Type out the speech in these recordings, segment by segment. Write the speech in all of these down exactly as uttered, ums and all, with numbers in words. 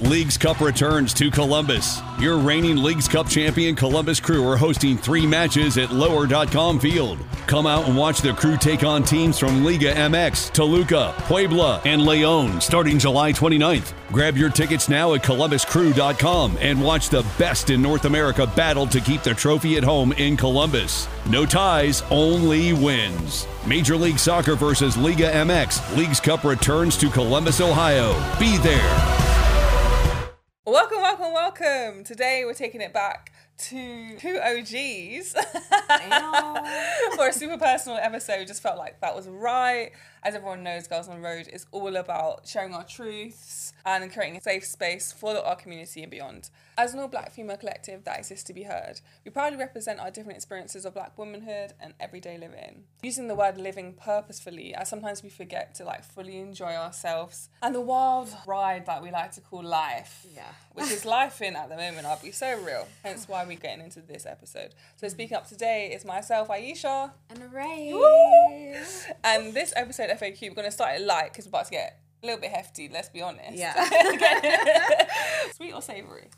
Leagues Cup returns to Columbus. Your reigning Leagues Cup champion Columbus Crew are hosting three matches at lower dot com Field. Come out and watch the Crew take on teams from Liga M X, Toluca, Puebla, and León starting July twenty-ninth. Grab your tickets now at columbus crew dot com and watch the best in North America battle to keep the trophy at home in Columbus. No ties, only wins. Major League Soccer versus Liga M X. Leagues Cup returns to Columbus, Ohio. Be there. Welcome, welcome, welcome. Today we're taking it back to two O Gs for a super personal episode. Just felt like that was right. As everyone knows, Girls on the Road is all about sharing our truths and creating a safe space for our community and beyond. As an all-black female collective that exists to be heard, we proudly represent our different experiences of black womanhood and everyday living. Using the word living purposefully, as sometimes we forget to like fully enjoy ourselves and the wild ride that we like to call life. Yeah. Which is life in at the moment, I'll be so real. Hence why we're getting into this episode. So speaking up today is myself, Aisha. And Ray. Woo! And this episode F A Q, we're going to start it light because we're about to get a little bit hefty, let's be honest. Yeah. Sweet or savoury?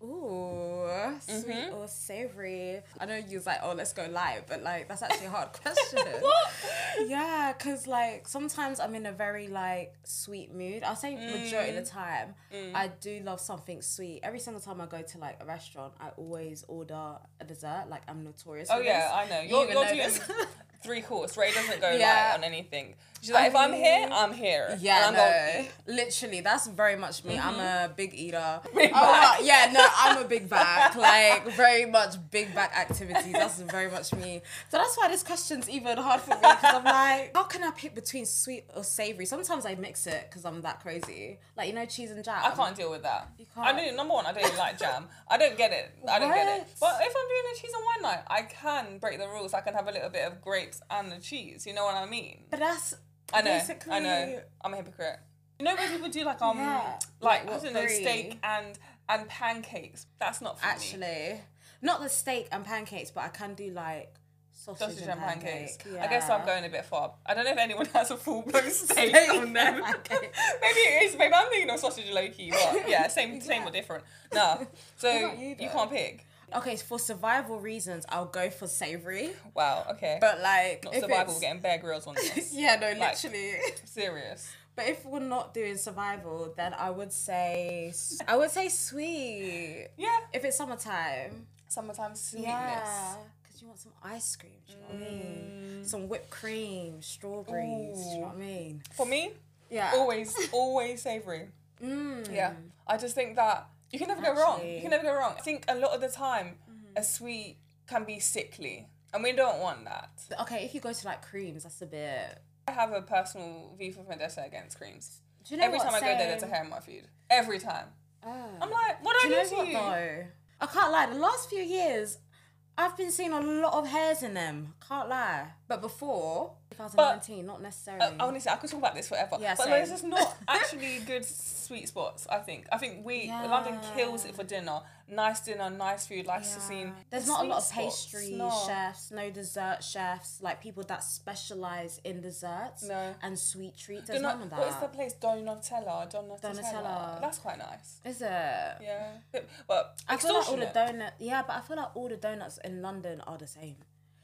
Ooh, sweet Mm-hmm. or savoury? I know you was like, oh, let's go light, but like, that's actually a hard question. What? Yeah, because like, sometimes I'm in a very like, sweet mood. I'll say majority of the time, Mm. I do love something sweet. Every single time I go to like a restaurant, I always order a dessert. Like, I'm notorious Oh for yeah, this. I know. You You're, even you're know doing this. three course. Ray doesn't go Yeah. light on anything. She's like, I if I'm here, mean- I'm here. Yeah, and I'm gonna no, eat. literally, that's very much me. I'm a big eater. Big Oh, back. yeah, no, I'm a big back. Like, very much big back activities. That's very much me. So that's why this question's even hard for me, because I'm like, how can I pick between sweet or savoury? Sometimes I mix it because I'm that crazy. Like, you know, cheese and jam. I can't deal with that. You can't? I don't. Number one, I don't even like jam. I don't get it. I don't get it. What? But if I'm doing a cheese and wine night, I can break the rules. I can have a little bit of grapes and the cheese. You know what I mean? But that's I know. basically... I know. I'm a hypocrite. You know when people do like um Yeah. like, Like I what, don't know, brie? steak and and pancakes. That's not for me. Actually, not the steak and pancakes, but I can do like sausage, Sausage and and pancakes. pancake. I guess I'm Yeah. going a bit far. I don't know if anyone has a full blown steak Steak on them. and pancake. Maybe it is. Maybe I'm thinking of sausage low key, but yeah, same same Yeah. or different. No, so What about you, you though? can't pick. Okay, for survival reasons, I'll go for savoury. Wow. Okay. But like, Not if survival. it's- Getting Bear Grylls on this. Yeah, no, Like- literally. Serious. But if we're not doing survival, then I would say I would say sweet. Yeah. If it's summertime. Summertime sweetness. Yeah. Because you want some ice cream, do you know what I mean? Some whipped cream, strawberries, do you know what I mean? For me, Yeah. always, always savoury. Mm. Yeah. I just think that you can never go wrong. You Actually. can never go wrong. I think a lot of the time, a sweet can be sickly, and we don't want that. Okay, if you go to like creams, that's a bit. I have a personal view for vendetta against creams. Do you know Every what? time I go there, there's a Same. hair in my food. Every time. Oh. I'm like, what Do do you I know do what to you? though? I can't lie. The last few years, I've been seeing a lot of hairs in them. Can't lie. But before twenty nineteen, not necessarily. Uh, honestly, I could talk about this forever. Yeah, but same. there's just not actually good sweet spots, I think. I think we, Yeah. London kills it for dinner. Nice dinner, nice food, like Yeah. Cecine. There's The not a sweet lot of spots, pastry no. chefs, no dessert chefs, like people that specialise in desserts No. and sweet treats. There's Donut, none of what is the that. place? Donatella. Donatella. Donatella. That's quite nice. Is it? Yeah. But, but I feel like all the extortionate. donut. Yeah, but I feel like all the donuts in London are the same.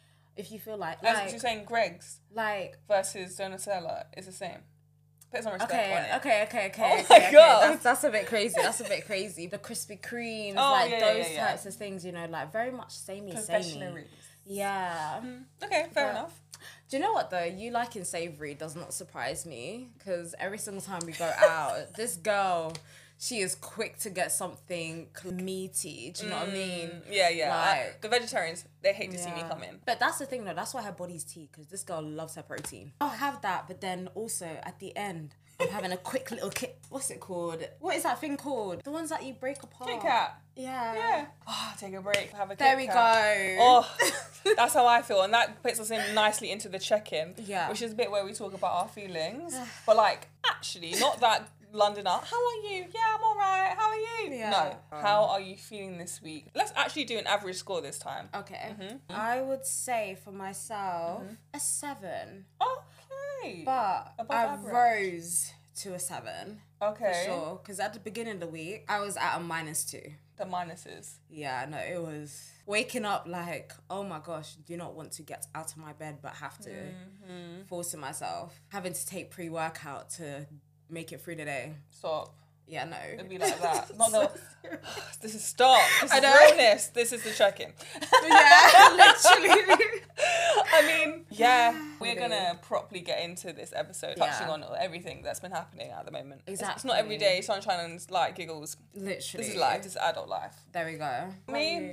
If you feel like, As like, you're saying, Greg's like versus Donatella is the same. Put some respect okay, on it. okay, okay, okay. Oh okay, my okay. God. That's, that's a bit crazy. That's a bit crazy. The Krispy Kremes, Oh, like yeah, yeah, those yeah, yeah. types of things, you know, like very much samey, samey. Confectionery. Yeah. Okay, fair But- enough. Do you know what though? You liking savoury does not surprise me because every single time we go out, this girl, she is quick to get something meaty. Do you know what I mean? Yeah, yeah. I- Like- the vegetarians, they hate to see me Yeah. come in. But that's the thing though. That's why her body's tea because this girl loves her protein. I'll have that, but then also at the end, I'm having a quick little kit. What's it called? What is that thing called? The ones that you break apart. Kit Kat. Yeah. Yeah. Oh, take a break. Have a There Kit we Kat. go. Oh, that's how I feel. And that puts us in nicely into the check-in. Yeah. Which is a bit where we talk about our feelings. But like, actually, not that Londoner. How are you? Yeah, I'm all right. How are you? Yeah. No. How are you feeling this week? Let's actually do an average score this time. Okay. I would say for myself a seven. Okay. But Above I average. rose to a seven. Okay. For sure. Because at the beginning of the week, I was at a minus two. The minuses. Yeah, no, it was waking up like, oh my gosh, do not want to get out of my bed, but have to. Mm-hmm. Forcing myself. Having to take pre-workout to make it through the day. Stop. Yeah, no. It'd be like that. Not the, this is stop. This I is know. realness. This is the check-in. Yeah, literally. I mean, yeah, we're going to properly get into this episode, touching Yeah. on everything that's been happening at the moment. It's, Exactly. it's not every day sunshine and light giggles. Literally. This is life. This is adult life. There we go. Me?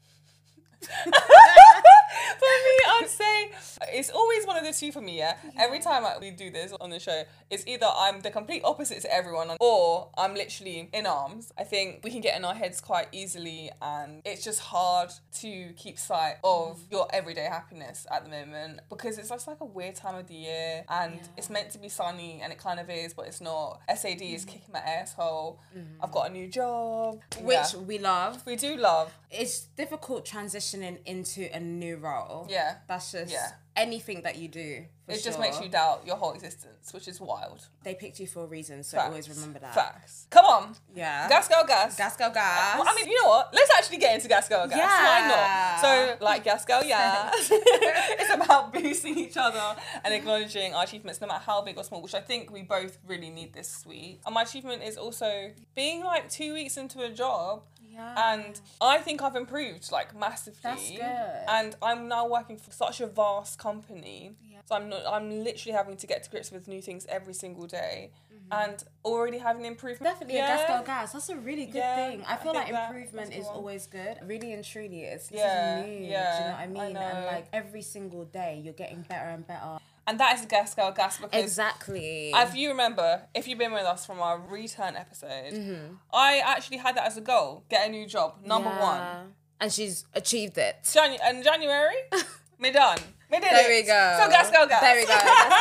For me, I'd say it's always one of the two for me, yeah? yeah. Every time I, we do this on the show, it's either I'm the complete opposite to everyone or I'm literally in arms. I think we can get in our heads quite easily and it's just hard to keep sight of mm. your everyday happiness at the moment because it's just like a weird time of the year and yeah. it's meant to be sunny and it kind of is, but it's not. S A D mm. is kicking my asshole. Mm. I've got a new job. Which yeah. we love. We do love. It's difficult transitioning into a new role. Yeah. That's just yeah. anything that you do. It sure. just makes you doubt your whole existence, which is wild. They picked you for a reason, so Facts. always remember that. Facts. Come on. Yeah. Gas, girl, gas. Gas, girl, gas. Well, I mean, you know what? Let's actually get into gas, girl, gas. Yeah. Why not? So, like, gas, girl, yeah. It's about boosting each other and acknowledging our achievements, no matter how big or small, which I think we both really need this week. And my achievement is also being, like, two weeks into a job. Yeah. And I think I've improved, like, massively. That's good. And I'm now working for such a vast company. Yeah. So I'm not, I'm literally having to get to grips with new things every single day. Mm-hmm. And already having improvement. Definitely yeah. a gas girl gas. That's a really good yeah, thing. I feel I like improvement is cool. always good. Really and truly, it's this yeah, is new. Yeah, do you know what I mean? I know. And like every single day, you're getting better and better. And that is the gas girl gas because exactly. If you remember, if you've been with us from our return episode, mm-hmm. I actually had that as a goal: get a new job, number yeah. one. And she's achieved it. Janu- in January, me done. Me did there it. we go. So gas girl gas. There we go.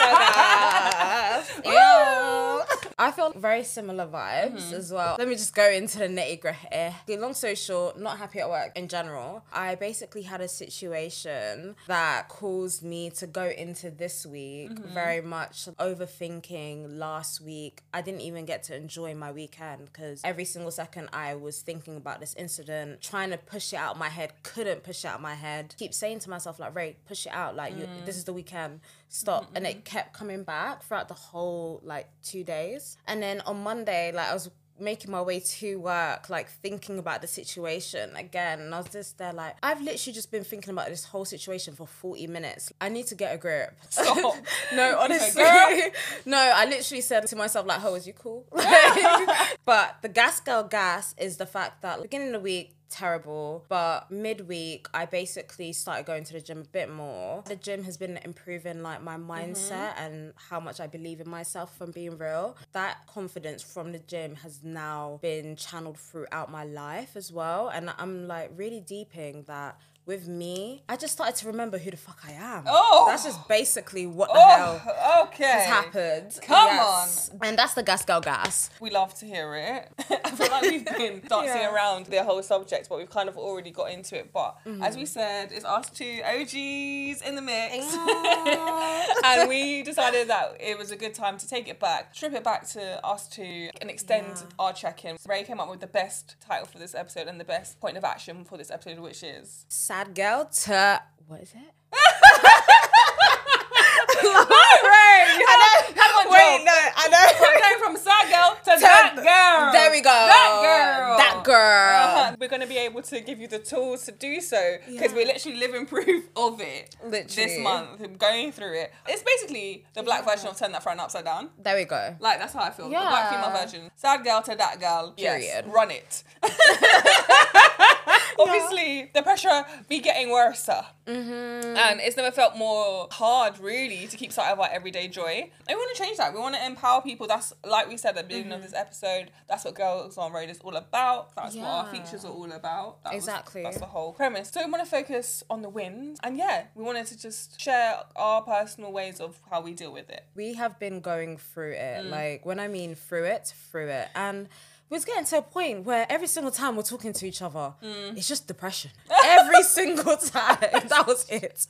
Gas girl gas. Ew. I feel very similar vibes mm-hmm. as well. Let me just go into the nitty gritty. Long story short, not happy at work in general. I basically had a situation that caused me to go into this week mm-hmm. very much overthinking last week. I didn't even get to enjoy my weekend because every single second I was thinking about this incident, trying to push it out of my head, couldn't push it out of my head. Keep saying to myself like, Ray, push it out. Like, mm. you, this is the weekend. Stop. Mm-hmm. And it kept coming back throughout the whole, like, two days. And then on Monday, like, I was making my way to work, like, thinking about the situation again. And I was just there, like, I've literally just been thinking about this whole situation for forty minutes. I need to get a grip. Stop. No, honestly. No, I literally said to myself, like, oh, is you cool? But the gas girl gas is the fact that beginning of the week, terrible, but midweek I basically started going to the gym a bit more. The gym has been improving like my mindset mm-hmm. and how much I believe in myself, from being real. That confidence from the gym has now been channeled throughout my life as well, and I'm like really deeping that with me. I just started to remember who the fuck I am. Oh, that's just basically what the oh, hell okay. has happened. Come yes. on. And that's the gas girl gas. We love to hear it. I feel like we've been dancing yeah. around the whole subject, but we've kind of already got into it. But mm-hmm. as we said, it's us two O Gs in the mix. And we decided that it was a good time to take it back, strip it back to us two and extend yeah. our check-in. Ray came up with the best title for this episode and the best point of action for this episode, which is Sad girl to... What is it? Ray, you have, have a Wait, job. no, I know. We're going from sad girl to, to that girl. There we go. That girl. That girl. Uh-huh. We're going to be able to give you the tools to do so because yeah. we're literally living proof of it literally. This month. I'm going through it. It's basically the black yeah. version of Turn That Frown Upside Down. There we go. Like, that's how I feel. Yeah. The black female version. Sad girl to that girl. Period. Yes, run it. Obviously, yeah. the pressure be getting worse. Mm-hmm. And it's never felt more hard, really, to keep sight of our everyday joy. And we want to change that. We want to empower people. That's, like we said at the beginning mm-hmm. of this episode, that's what Girls on Road is all about. That's yeah. what our features are all about. That exactly. Was, that's the whole premise. So we want to focus on the wins. And yeah, we wanted to just share our personal ways of how we deal with it. We have been going through it. Mm. Like, when I mean through it, through it. And was getting to a point where every single time we're talking to each other, mm. it's just depression. Every single time. That was it.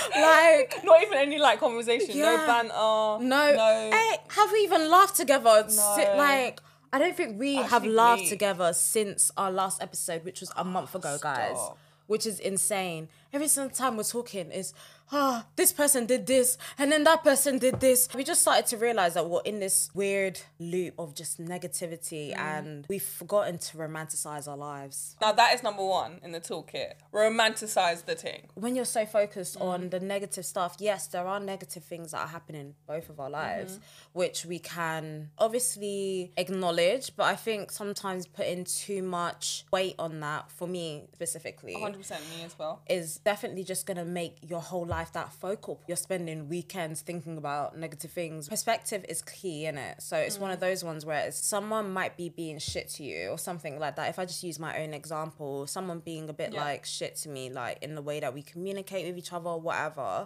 Like, not even any like conversation, yeah. no banter. No. no. Hey, have we even laughed together? No. Like, I don't think we Actually, have laughed me. together since our last episode, which was a month ago, guys. Stop. Which is insane. Every single time we're talking is, ah, oh, this person did this, and then that person did this. We just started to realize that we're in this weird loop of just negativity, mm. and we've forgotten to romanticize our lives. Now that is number one in the toolkit. Romanticize the thing. When you're so focused mm. on the negative stuff, yes, there are negative things that are happening in both of our lives, mm-hmm. which we can obviously acknowledge, but I think sometimes putting too much weight on that, for me specifically, one hundred percent me as well, is definitely just going to make your whole life that focal. You're spending weekends thinking about negative things. Perspective is key, innit? So it's mm. one of those ones where it's, someone might be being shit to you or something like that. If I just use my own example, someone being a bit yeah. like shit to me, like in the way that we communicate with each other or whatever,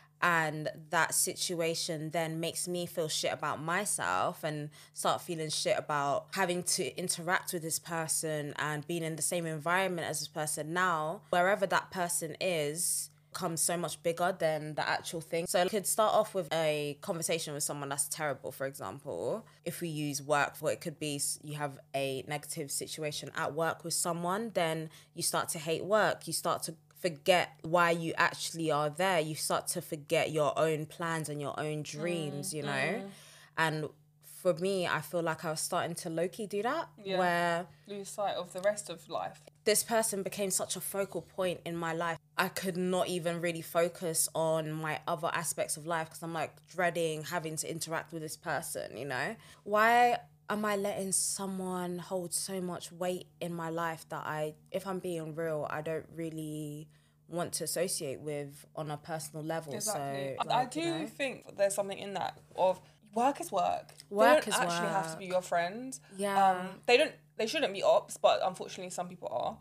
and that situation then makes me feel shit about myself and start feeling shit about having to interact with this person and being in the same environment as this person. Now, wherever that person is, becomes so much bigger than the actual thing. So I could start off with a conversation with someone that's terrible, for example. If we use work, for it could be you have a negative situation at work with someone, then you start to hate work. You start to forget why you actually are there. You start to forget your own plans and your own dreams, mm, you know? Mm. And for me, I feel like I was starting to low-key do that, yeah. where... lose sight of the rest of life. This person became such a focal point in my life. I could not even really focus on my other aspects of life because I'm like dreading having to interact with this person, you know? Why am I letting someone hold so much weight in my life that I, if I'm being real, I don't really want to associate with on a personal level? Exactly. So, I, like, I do you know? think there's something in that of work is work. Work they is don't actually work. have to be your friends. Yeah. Um, they don't. They shouldn't be ops, but unfortunately some people are.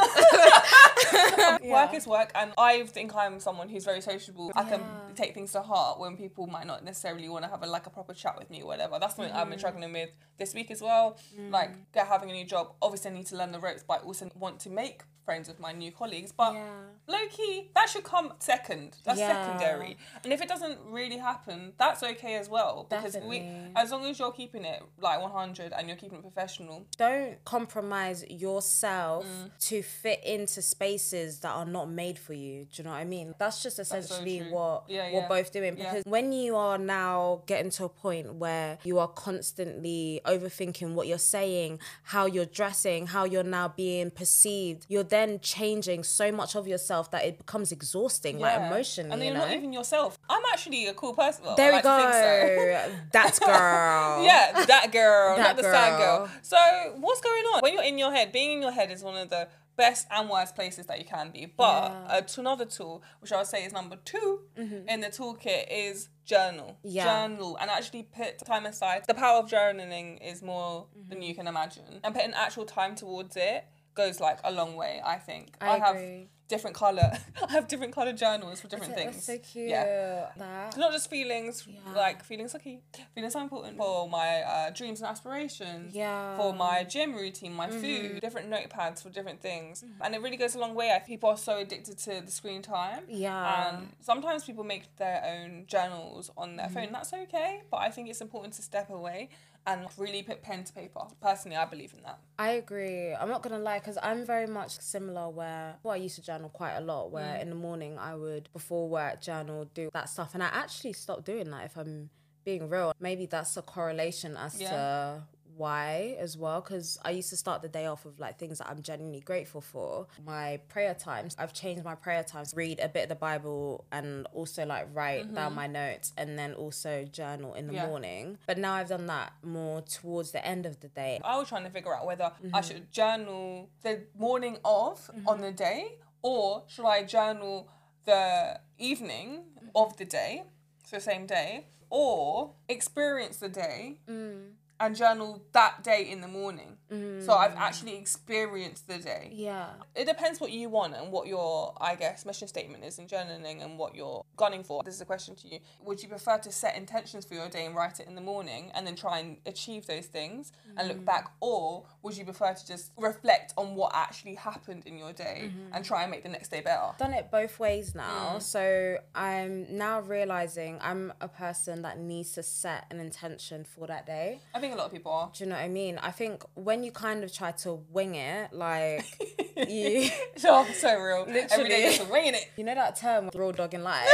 Yeah. Work is work, and I think I'm someone who's very sociable. I can yeah. take things to heart when people might not necessarily want to have a, like a proper chat with me or whatever. That's something mm. I've been struggling with this week as well. Mm. Like, get having a new job. Obviously, I need to learn the ropes, but I also want to make friends with my new colleagues. But yeah. low-key, that should come second. That's yeah. secondary. And if it doesn't really happen, that's okay as well. Because Definitely. we, as long as you're keeping it like one hundred and you're keeping it professional. Don't compromise yourself mm. to fit into spaces that are not made for you. Do you know what I mean? That's just essentially That's so what yeah, we're yeah. both doing. Because yeah. when you are now getting to a point where you are constantly overthinking what you're saying, how you're dressing, how you're now being perceived, you're then changing so much of yourself that it becomes exhausting, yeah. like emotionally. And then you're you know? not even yourself. I'm actually a cool person. Well, there we like go. So. That girl. Yeah, that girl. That not the girl. sad girl. So what's going on? When you're in your head, being in your head is one of the best and worst places that you can be. But yeah. uh, to another tool, which I would say is number two mm-hmm. in the toolkit, is journal. Yeah. Journal. And actually put time aside. The power of journaling is more mm-hmm. than you can imagine. And putting actual time towards it goes like a long way, I think. I, I have agree. different colour I have different colour journals for different That's things. so cute. Yeah. That. Not just feelings, Yeah. like feelings are key. Feelings are important for my uh, dreams and aspirations. Yeah. For my gym routine, my mm-hmm. food, different notepads for different things. Mm-hmm. And it really goes a long way. I think people are so addicted to the screen time. Yeah. And sometimes people make their own journals on their mm-hmm. phone. That's okay. But I think it's important to step away and really put pen to paper. Personally, I believe in that. I agree. I'm not going to lie, because I'm very much similar where, well, I used to journal quite a lot, where mm. in the morning I would, before work, journal, do that stuff. And I actually stopped doing that, if I'm being real. Maybe that's a correlation as yeah. to why as well, because I used to start the day off with like things that I'm genuinely grateful for. My prayer times, I've changed my prayer times, read a bit of the Bible and also like write mm-hmm. down my notes and then also journal in the yeah. morning. But now I've done that more towards the end of the day. I was trying to figure out whether mm-hmm. I should journal the morning of mm-hmm. on the day, or should I journal the evening mm-hmm. of the day, so same day, or experience the day mm. and journal that day in the morning. Mm. So I've actually experienced the day. Yeah. It depends what you want and what your, I guess, mission statement is in journaling and what you're gunning for. This is a question to you. Would you prefer to set intentions for your day and write it in the morning and then try and achieve those things mm. and look back? Or would you prefer to just reflect on what actually happened in your day mm-hmm. and try and make the next day better? I've done it both ways now. Mm. So I'm now realising I'm a person that needs to set an intention for that day. I think a lot of people are. Do you know what I mean? I think when you kind of try to wing it, like you... Oh, so real. Literally. Every day just winging it. You know that term, raw dog in life?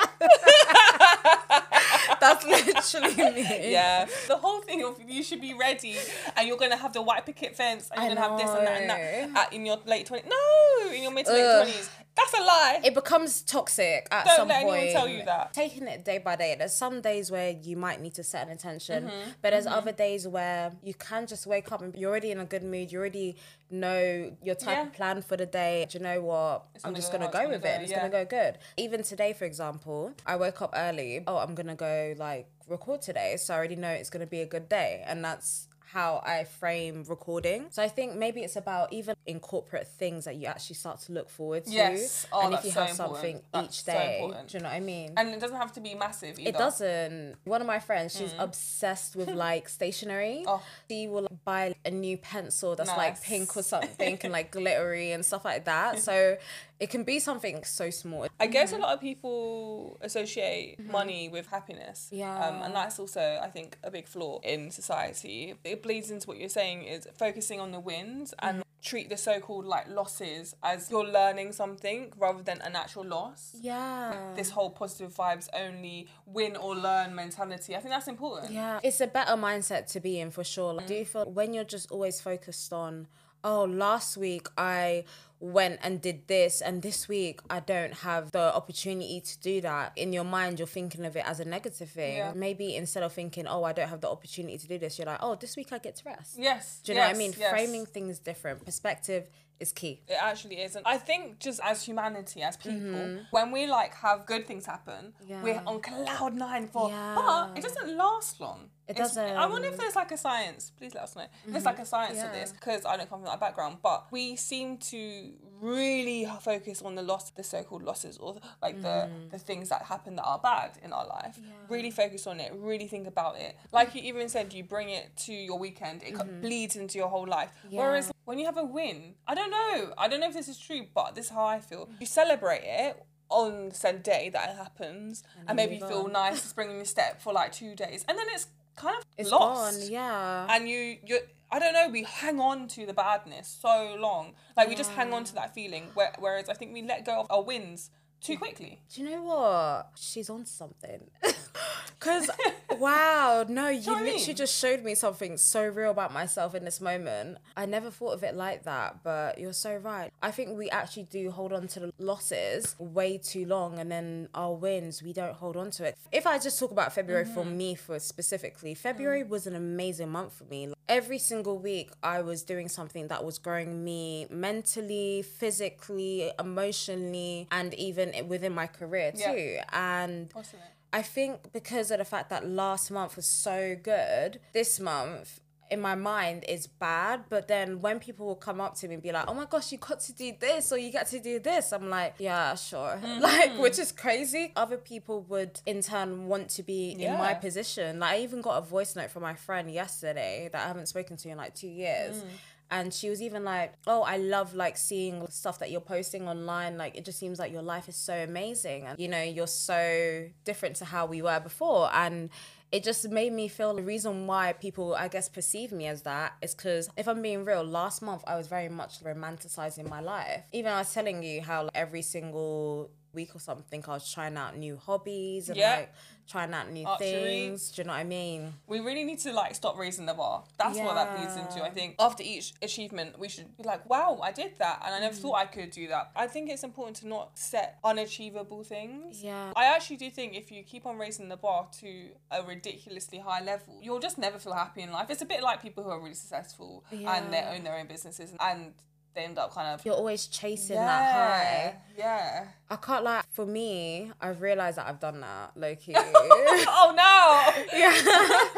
That's literally me. Yeah. The whole thing of you should be ready and you're going to have the white picket fence and you're going to have this and that and that at, in your late twenties. No, in your mid to late twenties. That's a lie. It becomes toxic at Don't some let point. anyone tell you that. Taking it day by day. There's some days where you might need to set an intention, mm-hmm. but there's mm-hmm. other days where you can just wake up and you're already in a good mood. You already know your type yeah. of plan for the day. Do you know what? It's I'm gonna just go going to how go it's with gonna it. go, It's yeah. going to go good. Even today, for example, I woke up early. Oh, I'm going to go like record today. So I already know it's going to be a good day. And that's how I frame recording. So I think maybe it's about even in corporate things that you actually start to look forward to. Yes. Oh, and if that's you so have important. something That's each day, so important. do you know what I mean? And it doesn't have to be massive either. It doesn't. One of my friends, she's Mm. obsessed with like stationery. Oh. She will buy a new pencil that's Nice. like pink or something and like glittery and stuff like that. So it can be something so small. I guess a lot of people associate mm-hmm. money with happiness. Yeah. Um, and that's also, I think, a big flaw in society. It bleeds into what you're saying is focusing on the wins and treat the so-called like losses as you're learning something rather than an actual loss. Yeah. This whole positive vibes only win or learn mentality. I think that's important. Yeah. It's a better mindset to be in for sure. Like, mm. do you feel when you're just always focused on, oh, last week I went and did this and this week I don't have the opportunity to do that, in your mind you're thinking of it as a negative thing. Yeah. Maybe instead of thinking, oh, I don't have the opportunity to do this, you're like, oh, this week I get to rest. Yes. Do you know yes, what I mean? Yes. Framing things different. Perspective is key. It actually is. And I think just as humanity, as people, mm-hmm. when we like have good things happen, yeah. we're on cloud nine for, yeah. but it doesn't last long. It It's, doesn't. I wonder if there's like a science, please let us know. Mm-hmm. There's like a science yeah. to this, because I don't come from that background, but we seem to really focus on the loss, the so-called losses, or like mm. the, the things that happen that are bad in our life. Yeah. Really focus on it, really think about it. Like you even said, you bring it to your weekend, it mm-hmm. bleeds into your whole life. Yeah. Whereas when you have a win, I don't know, I don't know if this is true, but this is how I feel. You celebrate it on said day that it happens, and, and maybe you feel on. nice springing your step for like two days, and then it's kind of it's lost. Gone, yeah. And you, you, I don't know, we hang on to the badness so long. Like, yeah. we just hang on to that feeling, where, whereas I think we let go of our wins too quickly. Do you know what? She's on something. Because, wow, no, you literally I mean? just showed me something so real about myself in this moment. I never thought of it like that, but you're so right. I think we actually do hold on to the losses way too long, and then our wins, we don't hold on to it. If I just talk about February mm-hmm. for me for specifically, February mm. was an amazing month for me. Every single week, I was doing something that was growing me mentally, physically, emotionally, and even within my career too. Yeah. And awesome. I think because of the fact that last month was so good, this month in my mind is bad. But then when people will come up to me and be like, oh my gosh, you got to do this or you got to do this, I'm like, yeah, sure. Mm-hmm. Like, which is crazy. Other people would in turn want to be yeah. in my position. Like, I even got a voice note from my friend yesterday that I haven't spoken to in like two years. Mm. And she was even like, oh, I love like seeing stuff that you're posting online. Like, it just seems like your life is so amazing. And, you know, you're so different to how we were before. And it just made me feel the reason why people, I guess, perceive me as that is because, if I'm being real, last month I was very much romanticizing my life. Even I was telling you how like, every single week or something I was trying out new hobbies and yeah. like trying out new Archery. things. Do you know what I mean? We really need to like stop raising the bar. That's yeah. what that leads into. I think after each achievement we should be like, wow, I did that and I never mm. thought I could do that. I think it's important to not set unachievable things. Yeah. I actually do think if you keep on raising the bar to a ridiculously high level, you'll just never feel happy in life. It's a bit like people who are really successful yeah. and they own their own businesses and they end up kind of... You're always chasing yeah, that high. Yeah. I can't lie. For me, I've realised that I've done that, low-key. Oh, no! Yeah.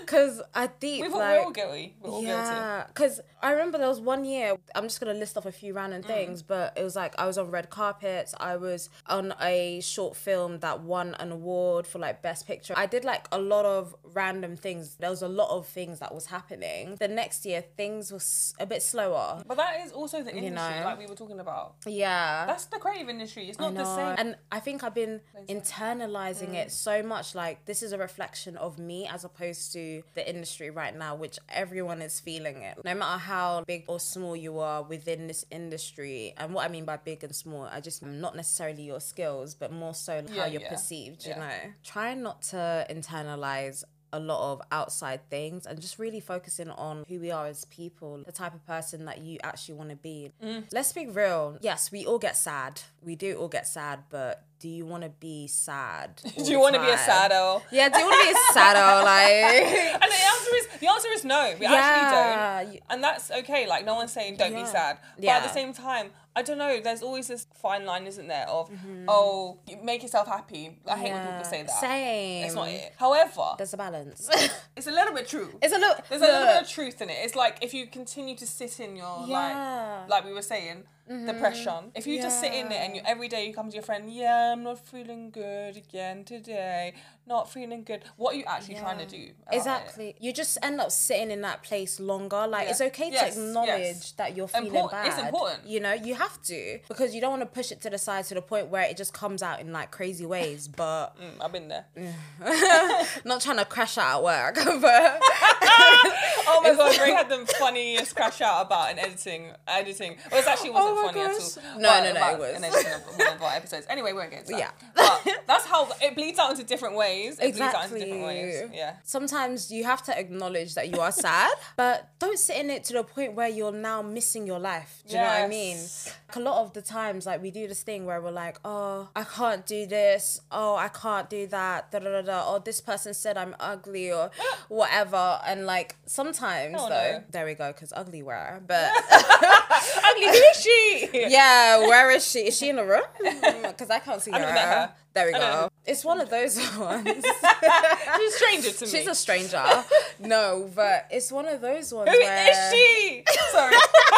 Because I deep, We've, like... We're all guilty. We're all yeah, because I remember there was one year, I'm just going to list off a few random things, mm. but it was like I was on red carpets, I was on a short film that won an award for like best picture. I did like a lot of random things. There was a lot of things that was happening. The next year, things was a bit slower. But that is also the industry, you know? Like we were talking about. Yeah. That's the creative industry. It's not the same. And I think I've been internalizing mm. it so much. Like, this is a reflection of me as opposed to the industry right now, which everyone is feeling it. No matter how big or small you are within this industry, and what I mean by big and small, I just not necessarily your skills, but more so how yeah, you're yeah. perceived, you yeah. know? Try not to internalize a lot of outside things and just really focusing on who we are as people, the type of person that you actually want to be. Mm. Let's be real. Yes, we all get sad. We do all get sad, but do you want to be sad? Do you want to be a saddo? Yeah, do you want to be a saddo? Like, and the answer is the answer is no. We yeah. actually don't, and that's okay. Like, no one's saying don't yeah. be sad, but yeah. at the same time, I don't know. There's always this fine line, isn't there? Of mm-hmm. oh, make yourself happy. I hate yeah. when people say that. Same. It's not it. However, there's a balance. It's a little bit true. It's a little. There's a little bit of truth in it. It's like if you continue to sit in your yeah. like, like we were saying. Mm-hmm. Depression. If you yeah. just sit in it and you every day you come to your friend, yeah, I'm not feeling good again today, not feeling good. What are you actually yeah. trying to do? Exactly. It? You just end up sitting in that place longer. Like yeah. it's okay yes. to acknowledge yes. that you're feeling Import- bad. It's important. You know, you have to, because you don't want to push it to the side to the point where it just comes out in like crazy ways. But mm, I've been there. Not trying to crash out at work, but oh my god, Ray had the funniest crash out about an editing. Editing. Well, it actually wasn't oh funny gosh. at all. No, but, no, no, it was. An editing of one of our episodes. Anyway, we won't get into that. Yeah. But that's how it bleeds out into different ways. It exactly. bleeds out into different ways. Yeah. Sometimes you have to acknowledge that you are sad, but don't sit in it to the point where you're now missing your life. Do you yes. know what I mean? Like, a lot of the times, like, we do this thing where we're like, oh, I can't do this. Oh, I can't do that. Da da da da. Or this person said I'm ugly or whatever. And like sometimes oh, though, no. there we go, because ugly where, but ugly, who is she? Yeah, where is she? Is she in the room? Because I can't see I her. her. There we go. It's one of those ones. She's a stranger to me. She's a stranger. No, but it's one of those ones Who where... is she? Sorry.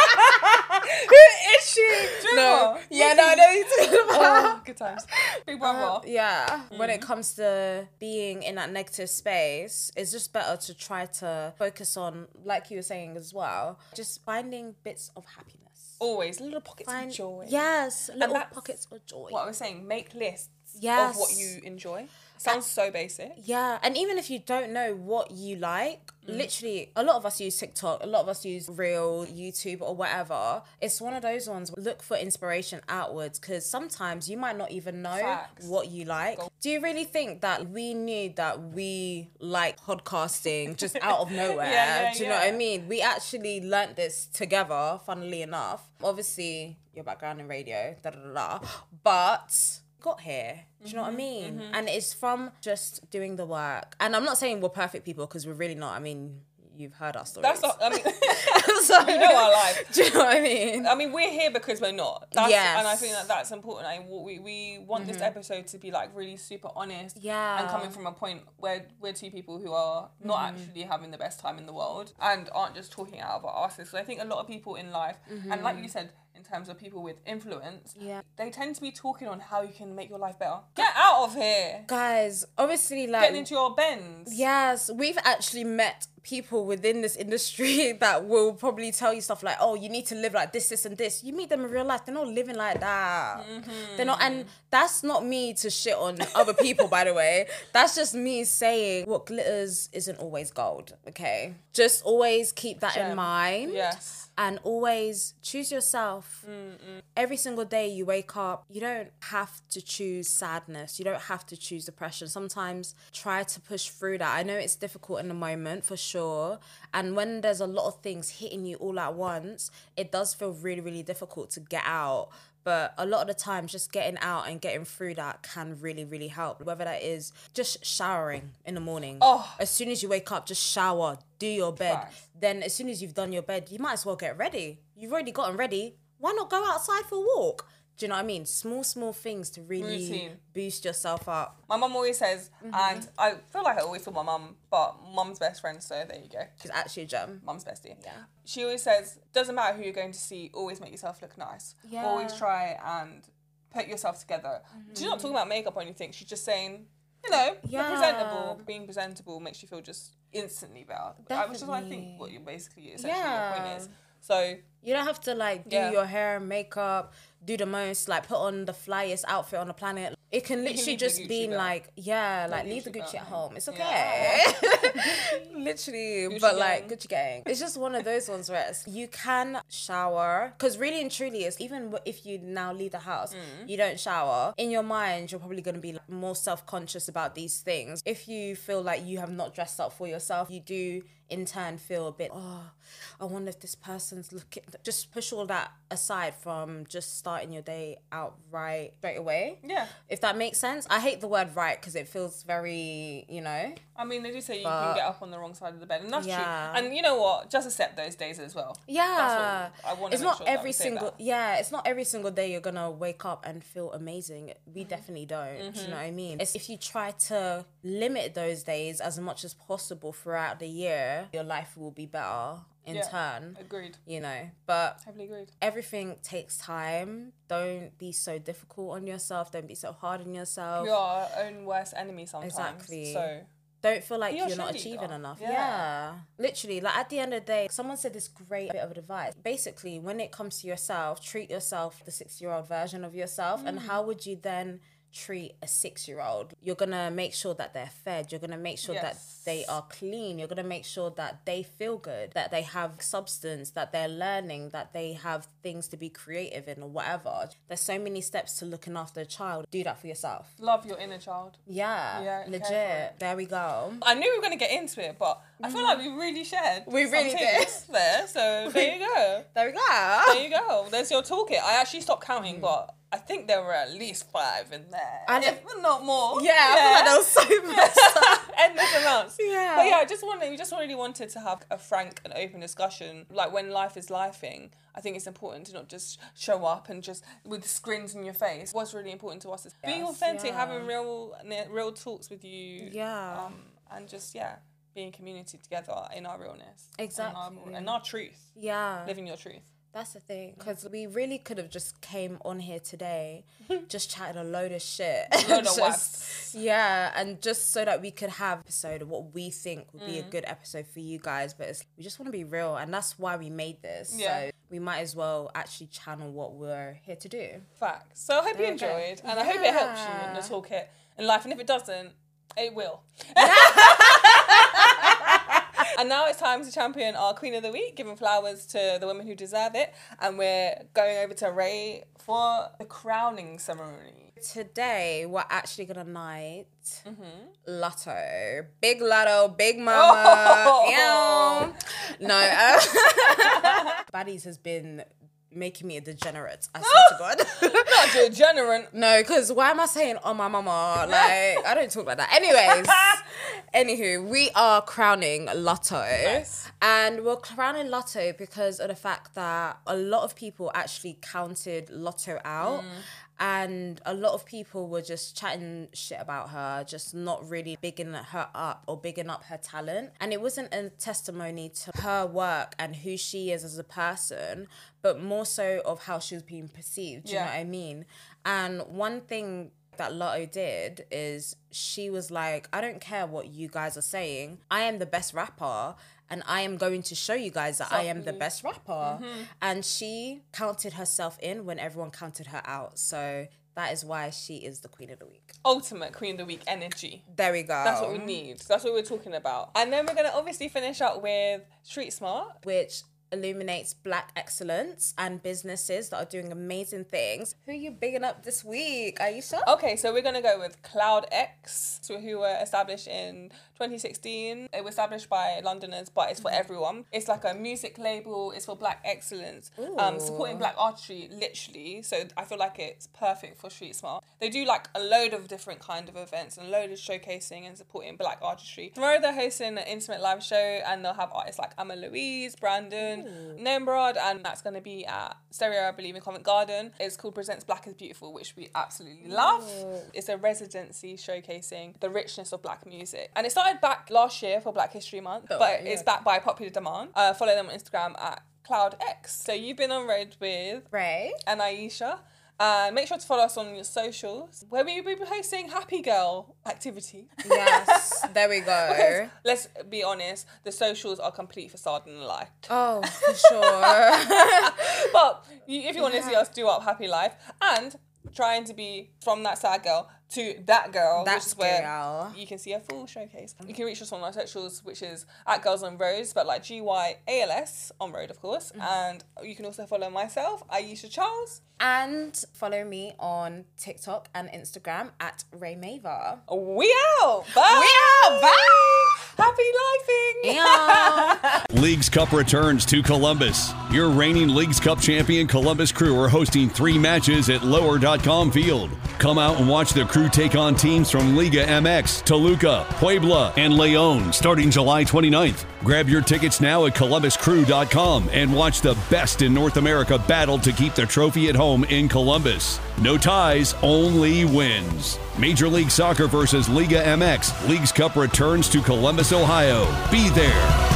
Who is she? No. Yeah, no, I know you're talking about. Oh, good times. Big brother. Uh, yeah. Mm-hmm. When it comes to being in that negative space, it's just better to try to focus on, like you were saying as well, just finding bits of happiness. Always. Little pockets Find, of joy. Yes. Little pockets of joy. What I was saying, make lists. Yes. Of what you enjoy. Sounds so basic. Yeah. And even if you don't know what you like, mm. literally, a lot of us use TikTok, a lot of us use Reel, YouTube or whatever. It's one of those ones, look for inspiration outwards, because sometimes you might not even know Facts. What you like. Go. Do you really think that we knew that we like podcasting just out of nowhere? yeah, yeah, Do you yeah. know what I mean? We actually learnt this together, funnily enough. Obviously, your background in radio, da da da da. But... got here. Do you know what I mean? Mm-hmm. And it's from just doing the work. And I'm not saying we're perfect people, because we're really not. I mean, you've heard our stories. That's not, I mean, so, you know our life. Do you know what I mean? I mean, we're here because we're not. That's, yes. And I think that that's important. I, we we want mm-hmm. this episode to be like really super honest. Yeah. And coming from a point where we're two people who are not mm-hmm. actually having the best time in the world and aren't just talking out of our asses. So I think a lot of people in life, mm-hmm. and like you said, in terms of people with influence, yeah, they tend to be talking on how you can make your life better. Get out of here. Guys, obviously, like... getting into your Benz. Yes, we've actually met people within this industry that will probably tell you stuff like, oh, you need to live like this, this and this. You meet them in real life, they're not living like that. Mm-hmm. They're not, and that's not me to shit on other people, by the way. That's just me saying what glitters isn't always gold, okay? Just always keep that Gem. in mind. Yes. And always choose yourself. Mm-mm. Every single day you wake up, you don't have to choose sadness. You don't have to choose depression. Sometimes try to push through that. I know it's difficult in the moment, for sure. And when there's a lot of things hitting you all at once, it does feel really, really difficult to get out. But a lot of the times, just getting out and getting through that can really, really help. Whether that is just showering in the morning. Oh. As soon as you wake up, just shower, do your bed. Facts. Then as soon as you've done your bed, you might as well get ready. You've already gotten ready. Why not go outside for a walk? Do you know what I mean? Small, small things to really Routine. boost yourself up. My mum always says, Mm-hmm. and I feel like I always tell my mum, but mum's best friend, so there you go. She's actually a gem. Mum's bestie. Yeah. She always says, doesn't matter who you're going to see, always make yourself look nice. Yeah. Always try and put yourself together. Mm-hmm. She's not talking about makeup or anything. She's just saying, you know, Yeah. you're presentable. Being presentable makes you feel just instantly better. Which is what I think Definitely. what you're basically, essentially Yeah. your point is. So, You don't have to like do Yeah. your hair, makeup, do the most, like put on the flyest outfit on the planet. It can literally leave the just Gucci be belt. like, yeah, like leave leave the Gucci Gucci belt at home. home. It's Yeah. okay. Literally, Gucci but like gang. Gucci gang. It's just one of those ones where it's, you can shower because really and truly, it's even if you now leave the house, Mm. you don't shower. In your mind, you're probably gonna be like, more self conscious about these things. If you feel like you have not dressed up for yourself, you do in turn feel a bit, oh, I wonder if this person's looking. Just push all that aside from just starting your day out right straight away. yeah. If that makes sense. I hate the word right because it feels very, you know. I mean, they do say you But- can get up on the wrong side of the bed, and that's Yeah. true. And you know what? Just accept those days as well. Yeah, That's what I want to it's make not sure that every we say single. that. Yeah, it's not every single day you're gonna wake up and feel amazing. We definitely don't. Do you know what I mean? It's if you try to limit those days as much as possible throughout the year, your life will be better in Yeah. turn. Agreed. You know, but Heavily agreed. everything takes time. Don't be so difficult on yourself. Don't be so hard on yourself. We are our own worst enemy sometimes. Exactly. So Don't feel like Be your you're not cheerleader. achieving enough. Yeah. Yeah. Literally, like at the end of the day, someone said this great bit of advice. Basically, when it comes to yourself, treat yourself the six-year-old version of yourself. Mm. And how would you then treat a six-year-old? You're going to make sure that they're fed. You're going to make sure Yes. that they are clean. You're going to make sure that they feel good, that they have substance, that they're learning, that they have things to be creative in or whatever. There's so many steps to looking after a child. Do that for yourself. love your inner child. Yeah, Yeah, care for legit. it. There we go. I knew we were going to get into it, but I feel like we really shared. We some really did. things there. So there you go. There we go. There you go. There's your toolkit. I actually stopped counting, but I think there were at least five in there. I if not more. Yeah, I feel like that was so messed up. Endless amounts. Yeah. But yeah, I just wanted, we just really wanted to have a frank and open discussion. Like when life is lifing, I think it's important to not just show up and just with screens in your face. What's really important to us is being Yes, authentic, yeah. having real, real talks with you. Yeah. Um, and just yeah, being community together in our realness. Exactly. And our, and our truth. Yeah, Living your truth. that's the thing. Because we really could have just came on here today, just chatted a load of shit. Load of Just- waps. Yeah, and just so that we could have an episode of what we think would be a Mm. good episode for you guys. But it's, we just want to be real, and that's why we made this. Yeah. So we might as well actually channel what we're here to do. Facts. So I hope you There we go. enjoyed, and I hope it helps you in the Yeah. toolkit in life. And if it doesn't, it will. And now it's time to champion our Queen of the Week, giving flowers to the women who deserve it. And we're going over to Ray for the crowning ceremony. Today, we're actually gonna night Mm-hmm. Lotto. Big Lotto, big mama. Oh. Ew. No. Uh, Baddies has been making me a degenerate, I swear to God. Not degenerate. No, because why am I saying oh my mama? Like, I don't talk like that. Anyways, anywho, we are crowning Lotto. Nice. And we're crowning Lotto because of the fact that a lot of people actually counted Lotto out. And a lot of people were just chatting shit about her, just not really bigging her up or bigging up her talent. And it wasn't a testimony to her work and who she is as a person, but more so of how she was being perceived. Do you Yeah. know what I mean? And one thing that Lotto did is she was like, I don't care what you guys are saying. I am the best rapper. And I am going to show you guys that I am the Self-belief. best rapper. And she counted herself in when everyone counted her out. So that is why she is the Queen of the Week. Ultimate Queen of the Week energy. There we go. That's what we need. That's what we're talking about. And then we're going to obviously finish up with Street Smart. Which illuminates Black excellence and businesses that are doing amazing things. Who are you bigging up this week, Aisha? Okay, so we're going to go with Cloud X, so who were established in twenty sixteen. It was established by Londoners, but it's for everyone. It's like a music label. It's for Black excellence, um, Ooh. supporting Black artistry, literally. So I feel like it's perfect for Street Smart. They do like a load of different kind of events and a load of showcasing and supporting Black artistry. Tomorrow they're hosting an intimate live show and they'll have artists like Amma Louise, Brandon, in Nimrod, and that's going to be at Stereo, I believe, in Covent Garden. It's called Presents Black is Beautiful, which we absolutely love. Ooh. It's a residency showcasing the richness of black music. And it started back last year for Black History Month, oh, but yeah. it's backed by popular demand. Uh, follow them on Instagram at Cloud X. So you've been on road with Ray and Aisha. Uh, make sure to follow us on your socials, where we will be posting Happy Girl activity. Yes, there we go. Because, let's be honest, the socials are complete facade and a lie. Oh, for sure. But you, if you want yeah. to see us do up Happy Life and trying to be from that sad girl to that girl, that which is where girl. you can see a full showcase. You can reach us on our socials, which is at Girls on Roads, but like G Y A L S on road, of course. Mm-hmm. And you can also follow myself, Aisha Charles. And follow me on TikTok and Instagram at Ray Mava. We out. Bye. We out. Bye. Happy lifing. Yeah. Leagues Cup returns to Columbus. Your reigning Leagues Cup champion Columbus Crew are hosting three matches at lower dot com field. Come out and watch the Crew take on teams from Liga M X, Toluca, Puebla, and Leon starting July twenty-ninth. Grab your tickets now at columbus crew dot com and watch the best in North America battle to keep the trophy at home in Columbus. No ties, only wins. Major League Soccer versus Liga M X. Leagues Cup returns to Columbus, Ohio. Be there.